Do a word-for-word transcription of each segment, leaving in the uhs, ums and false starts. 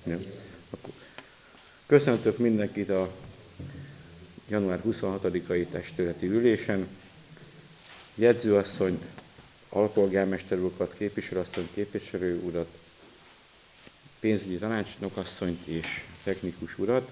Ja. Akkor köszöntök mindenkit a január huszonhatodikai testületi ülésen. Jegyzőasszonyt, alpolgármester urakat, képviselőasszonyt, képviselő urat, pénzügyi tanácsnokasszonyt és technikus urat.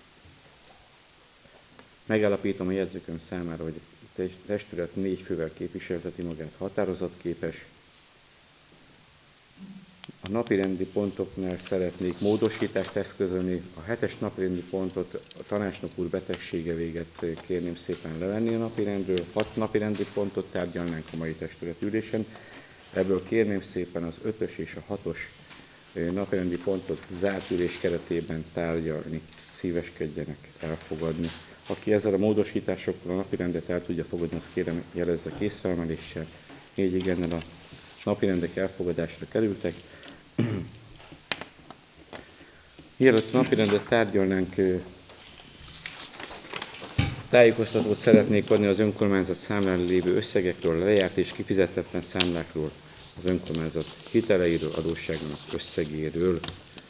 Megállapítom a jegyzőkönyv számára, hogy a testület négy fővel képviselteti magát határozatképes. A napirendi pontoknál szeretnék módosítást eszközölni. A hetes napirendi pontot a tanácsnok úr betegsége véget kérném szépen levenni a napirendről. Hat napirendi pontot tárgyalnánk a mai testület ülésen. Ebből kérném szépen az ötös és a hatos napirendi pontot zárt ülés keretében tárgyalni, szíveskedjenek elfogadni. Aki ezzel a módosításokkal a napirendet el tudja fogadni, azt kérem jelezze készfelemeléssel. Négy igennel a napirendek elfogadásra kerültek. Mielőtt napirendet tárgyalnánk, tájékoztatót szeretnék adni az önkormányzat számlán lévő összegekről, lejárt és kifizetetlen számlákról, az önkormányzat hiteleiről, adósságnak összegéről.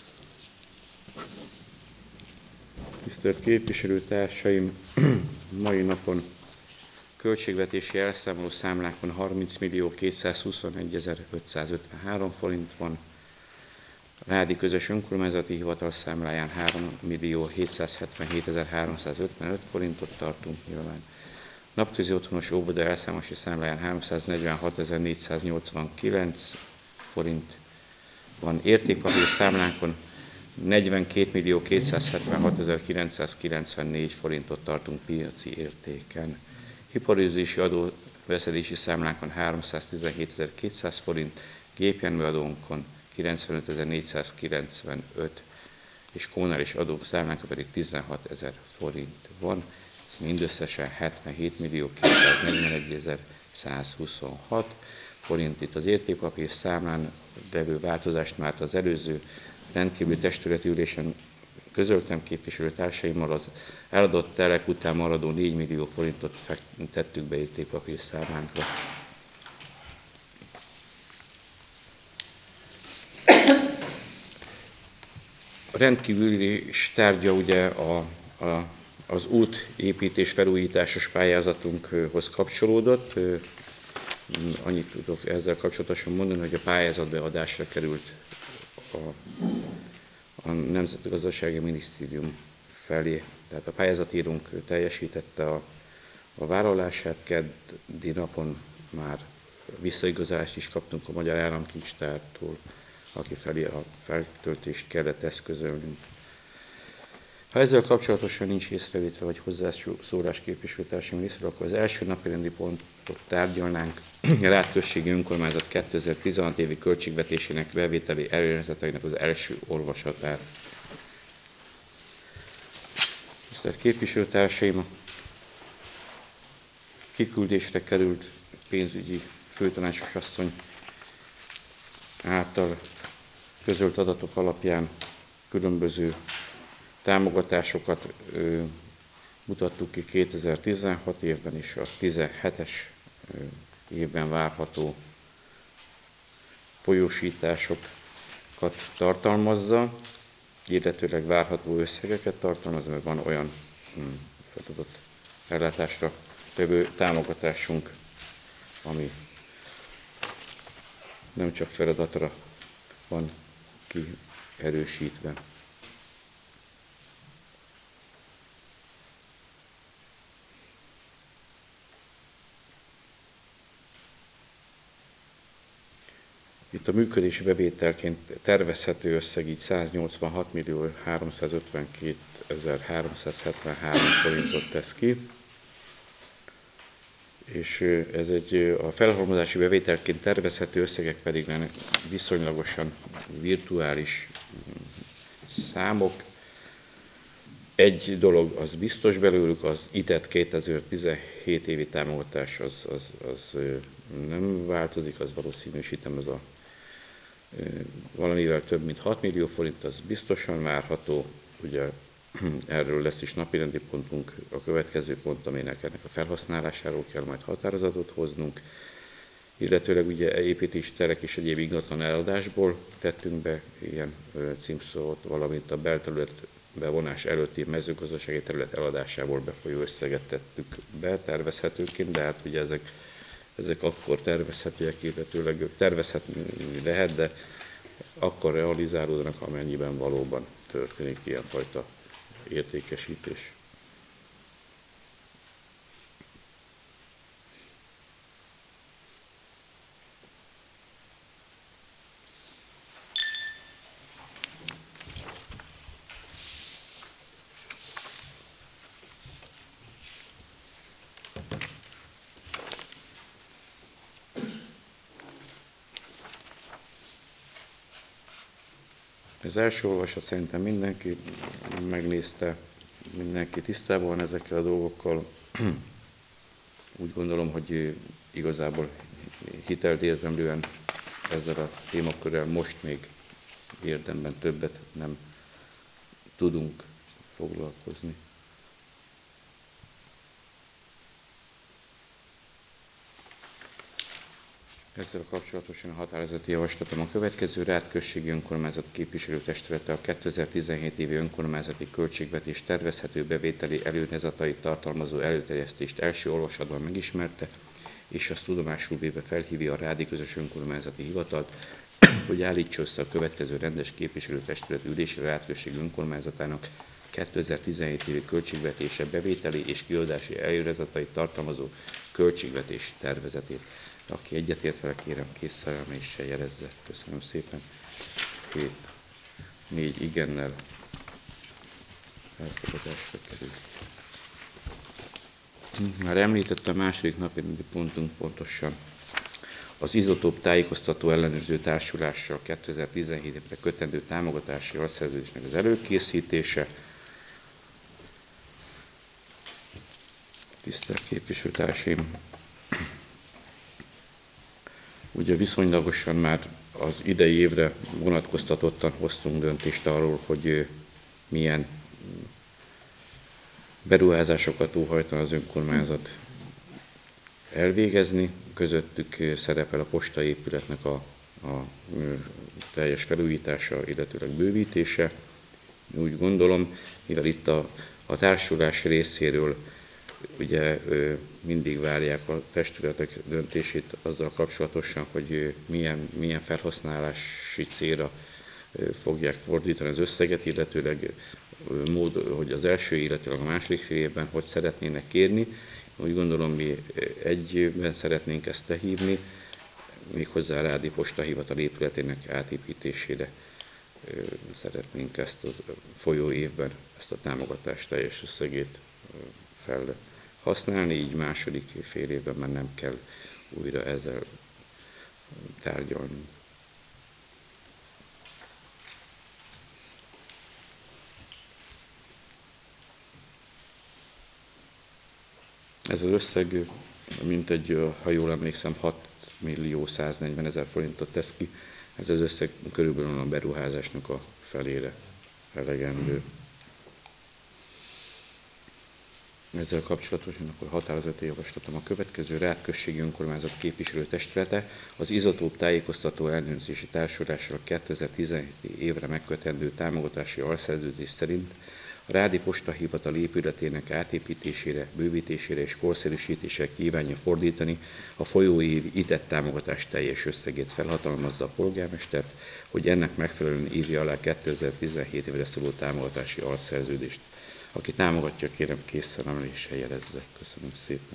Tisztelt képviselőtársaim, mai napon költségvetési elszámoló számlákon harminc millió kétszázhuszonegyezer-ötszázötvenhárom forint van, a Rádi Közös Önkormányzati Hivatal számláján három millió hétszázhetvenhétezer-háromszázötvenöt forintot tartunk nyilván. Napközi otthonos óvoda elszámolási számláján háromszáznegyvenhatezer-négyszáznyolcvankilenc forint van. Értékpapír számlánkon negyvenkét millió kétszázhetvenhatezer-kilencszázkilencvennégy forintot tartunk piaci értéken. Iparűzési adóveszedési számlánkon háromszáztizenhétezer-kétszáz forint, gépjárműadónkon kilencvenötezer-négyszázkilencvenöt és kommunális adók számlánkon pedig tizenhatezer forint van. Ez mindösszesen hetvenhét millió kétszáznegyvenegy-száz-huszonhat forint. Itt az értékpapír számlán levő változást már az előző rendkívüli testületi ülésen közöltem képviselőtársaimmal, az eladott telek után maradó négy millió forintot tettük be értékpapír számlánkra. A rendkívüli tárgya ugye a, a, az útépítés felújításos pályázatunkhoz kapcsolódott. Annyit tudok ezzel kapcsolatosan mondani, hogy a pályázat beadásra került a, a Nemzetgazdasági Minisztérium felé. Tehát a pályázatírónk teljesítette a, a vállalását, keddi napon már visszaigazolást is kaptunk a Magyar Államkincstártól, aki felé a feltöltést kellett eszközölnünk. Ha ezzel kapcsolatosan nincs észrevétel vagy hozzászólás képviselőtársaim részéről, akkor az első napirendi pontot tárgyalnánk, a Rád községi önkormányzat kétezer-tizenhat évi költségvetésének bevételi előirányzatainak az első olvasatát. Tisztelt képviselőtársaim, a kiküldésre került pénzügyi főtanácsos asszony által közölt adatok alapján különböző támogatásokat ö, mutattuk ki kétezer-tizenhat évben és a tizenhetes évben várható folyósításokat tartalmazza, illetőleg várható összegeket tartalmazza, mert van olyan hm, feladott ellátásra tevő támogatásunk, ami nem csak feladatra van kierősítve. Itt a működési bevételként tervezhető összeg így száznyolcvanhat millió háromszázötvenkétezer-háromszázhetvenhárom forintot tesz ki, és ez egy, a felhalmozási bevételként tervezhető összegek pedig viszonylagosan virtuális számok. Egy dolog az biztos belőlük, az i té e té kétezer-tizenhét évi támogatás az, az, az nem változik, az valószínűsítem, az a valamivel több mint hat millió forint, az biztosan várható. Ugye erről lesz is napirendi pontunk, a következő pont, aminek ennek a felhasználásáról kell majd határozatot hoznunk, illetőleg ugye építési terek és egyéb ingatlan eladásból tettünk be ilyen címszót, valamint a belterület bevonás előtti mezőgazdasági terület eladásából befolyó összeget tettük be tervezhetőként, de hát ugye ezek, ezek akkor tervezhetőek, illetőleg tervezhetni lehet, de akkor realizálódnak, amennyiben valóban történik ilyenfajta értékesítés. Az első olvasat szerintem mindenki megnézte, mindenki tisztában van ezekkel a dolgokkal. Úgy gondolom, hogy igazából hitelt érdemlően ezzel a témakörrel most még érdemben többet nem tudunk foglalkozni. Ezzel kapcsolatosan a határozati javaslatom a következő: Rád községi önkormányzat képviselőtestülete a kétezer-tizenhét évi önkormányzati költségvetés tervezhető bevételi előirányzatait tartalmazó előterjesztést első olvasatban megismerte, és azt tudomásul véve felhívja a Rádi Közös Önkormányzati Hivatalt, hogy állítsa össze a következő rendes képviselőtestület ülésre Rád község önkormányzatának kétezer-tizenhét évi költségvetése bevételi és kiadási előirányzatait tartalmazó költségvetés tervezetét. Aki egyetért vele, kérem kézszerelméssel jelezze. Köszönöm szépen. Hét, négy igennel elfogadásra kerül. Már említettem, a második napi pontunk pontosan az Izotóp Tájékoztató Ellenőrző Társulással kétezer-tizenhét évre kötendő támogatási alszerződésnek az előkészítése. Tisztelt képviselőtársaim! Ugye viszonylagosan már az idei évre vonatkoztatottan hoztunk döntést arról, hogy milyen beruházásokat óhajtan az önkormányzat elvégezni. Közöttük szerepel a postaépületnek a, a teljes felújítása, illetőleg bővítése. Úgy gondolom, mivel itt a, a társulás részéről ugye mindig várják a testületek döntését azzal kapcsolatosan, hogy milyen, milyen felhasználási célra fogják fordítani az összeget, illetőleg mód, hogy az első, illetőleg a második fél évben hogy szeretnének kérni. Úgy gondolom, mi egyben szeretnénk ezt lehívni, méghozzá a Rádi Posta Hivatal épületének átépítésére szeretnénk ezt a folyó évben, ezt a támogatást teljes összegét fel használni, így második fél évben már nem kell újra ezzel tárgyalni. Ez az összeg mintegy, ha jól emlékszem, hat millió száznegyven ezer forintot tesz ki. Ez az összeg körülbelül a beruházásnak a felére elegendő. Ezzel kapcsolatosan akkor határozati javaslatom a következő: Rád községi önkormányzat képviselőtestülete az Izotóp Tájékoztató Ellenőrzési Társulással a kétezer-tizenhét évre megkötendő támogatási alszerződés szerint a Rádi Posta Hivatal épületének átépítésére, bővítésére és korszerűsítésére kívánja fordítani a folyóévi itett támogatás teljes összegét. Felhatalmazza a polgármestert, hogy ennek megfelelően írja alá kétezer-tizenhét évre szóló támogatási alszerződést. Aki támogatja, kérem kézszeremeléssel jelezze. Köszönöm szépen.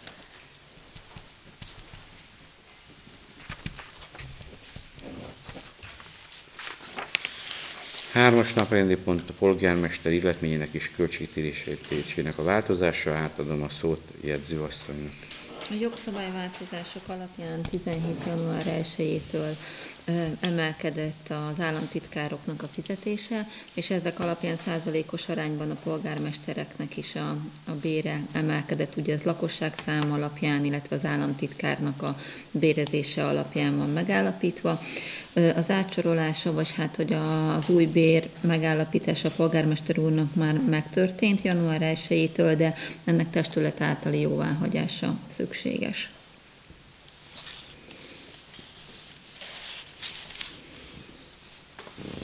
Hármas napirendi pont a polgármester illetményének és költségtérítésének a változása. Átadom a szót jegyzőasszonynak. A jogszabályváltozások alapján tizenhét január elsejétől emelkedett az államtitkároknak a fizetése, és ezek alapján százalékos arányban a polgármestereknek is a, a bére emelkedett. Ugye ez lakosságszám alapján, illetve az államtitkárnak a bérezése alapján van megállapítva. Az átsorolása, vagy hát, hogy az új bér megállapítása a polgármester úrnak már megtörtént január elsejétől, de ennek testület általi jóváhagyása szükséges.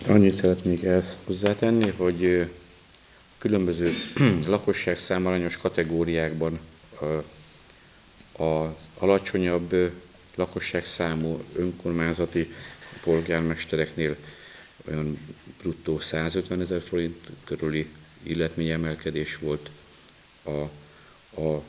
Annyit szeretnék ehhez hozzátenni, hogy különböző lakosságszámarányos kategóriákban az alacsonyabb lakosságszámú önkormányzati polgármestereknél olyan bruttó százötven ezer forint körüli illetményemelkedés volt, a, a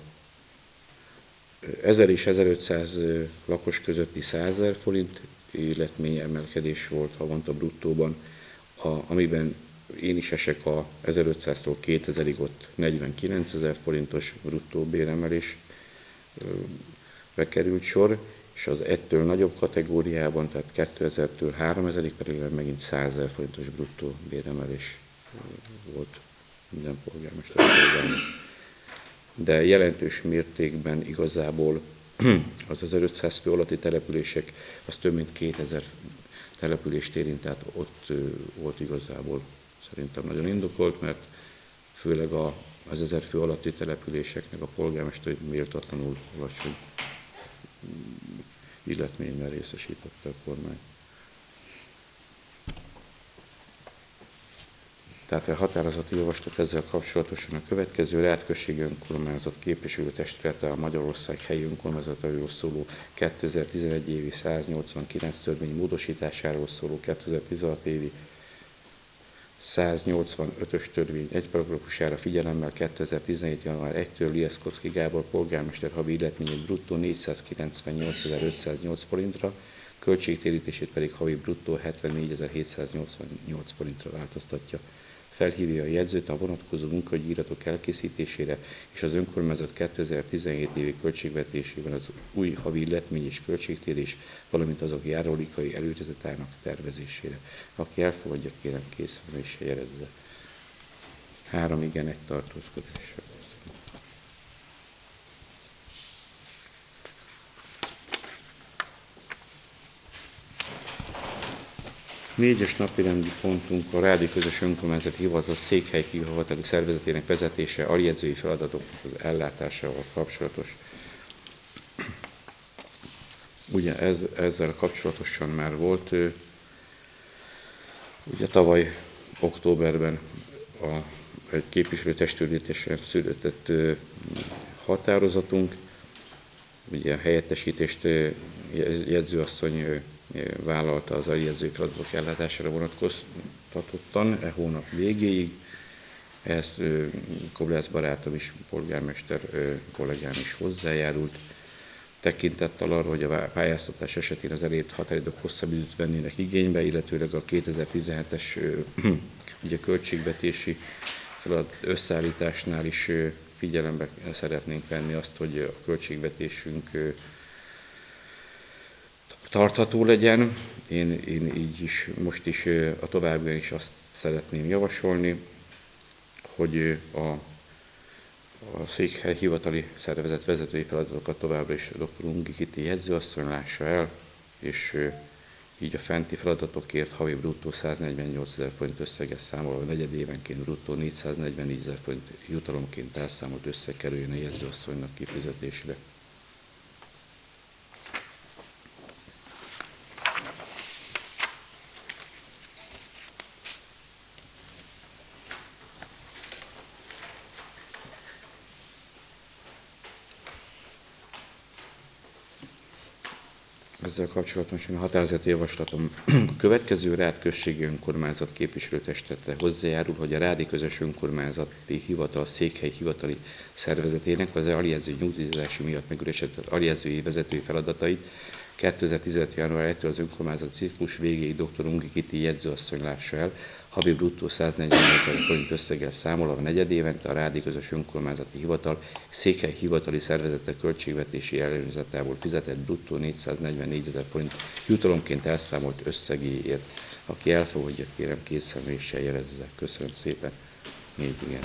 ezer és ezerötszáz lakos közötti százezer forint illetményemelkedés volt havonta bruttóban, a, amiben én is esek a ezerötszáztól kétezerig, ott negyvenkilencezer forintos bruttó béremelésre került sor, és az ettől nagyobb kategóriában, tehát kétezertől háromezerig pedig megint százezer forintos bruttó béremelés volt minden polgármester polgárnak. De jelentős mértékben igazából az ezerötszáz fő alatti települések, az több mint kétezer települést érint, tehát ott volt igazából szerintem nagyon indokolt, mert főleg a, az ezer fő alatti településeknek a polgármester méltatlanul alacsony illetményben részesítette a kormány. Tehát a határozati javaslat ezzel kapcsolatosan a következő: Rád községi önkormányzat képviselőtestülete a Magyarország helyi önkormányzatairól szóló kétezer-tizenegy évi száznyolcvankilenc törvény módosításáról szóló kétezer-tizenhat évi száznyolcvanötös törvény egy paragrafusára figyelemmel kétezer-tizenhét január elsejétől Lieszkowski Gábor polgármester havi illetményét bruttó négyszázkilencvennyolcezer-ötszáznyolc forintra, költségtérítését pedig havi bruttó hetvennégyezer-hétszáznyolcvannyolc forintra változtatja. Felhívja a jegyzőt a vonatkozó munkahogyi iratok elkészítésére és az önkormányzat kétezer-tizenhét évi költségvetésében az új havi illetmény és költségtérés, valamint azok járulékai előrezetának tervezésére. Aki elfogadja, kérem készfeleméssel jelezze. Három igen, egy tartózkodással. Négyes napirendi pontunk a Rádi Közös Önkormányzati Hivatal székhely hivatali szervezetének vezetése, aljegyzői feladatok az ellátásával kapcsolatos. Ugye ez, ezzel kapcsolatosan már volt, ugye tavaly októberben a egy képviselőtestületesen született határozatunk, ugye a helyettesítést jegyzőasszony vállalta az aljegyzői feladatok ellátására vonatkoztatottan e hónap végéig. Ehhez Koblász barátom is, polgármester kollégám is hozzájárult. Tekintettel arra, hogy a pályáztatás esetén az elért határidők hosszabb időt vennének igénybe, illetőleg a kétezer-tizenhetes ugye költségvetési feladat összeállításnál is figyelembe szeretnénk venni azt, hogy a költségvetésünk tartható legyen. Én, én így is, most is a továbbiakban is azt szeretném javasolni, hogy a, a székhely hivatali szervezet vezetői feladatokat továbbra is dr. Ungi Kiti jegyzőasszony lássa el, és így a fenti feladatokért havi bruttó száznegyvennyolcezer forint összeges számolva, negyedévenként bruttó négyszáznegyvennégyezer forint jutalomként elszámolt összeg kerüljön a jegyzőasszonynak kifizetésre. Ezzel kapcsolatosan a határozati javaslatom a következő: Rád községi önkormányzat képviselőtestülete hozzájárul, hogy a Rádi Közös Önkormányzati Hivatal székhely hivatali szervezetének az aljegyző nyugdíjazási miatt megüresedett aljegyzői vezetői feladatait kétezer-tizenöt január elsejétől az önkormányzat ciklus végéig dr. Ungi Kiti jegyzőasszony lássa el, havi bruttó száznegyvenezer forint összeggel számolva negyedévente a Rádi Közös Önkormányzati Hivatal székhely hivatali szervezete költségvetési ellenőrizetából fizetett bruttó négyszáznegyvennégyezer forint jutalomként elszámolt összegéért. Aki elfogadja, kérem készfelemeléssel jelezze. Köszönöm szépen. Négy igen.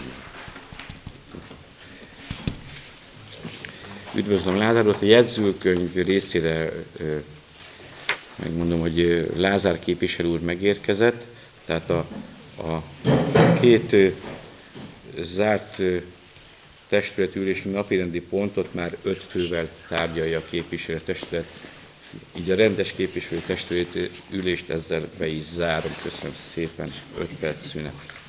Üdvözlöm Lázárt, a jegyzőkönyv részére megmondom, hogy Lázár képviselő úr megérkezett, tehát a, a két zárt testületülési napirendi pontot már öt fővel tárgyalja a képviselőtestület így a rendes képviselőtestületi ülést ezzel be is zárom. Köszönöm szépen, öt perc szünet.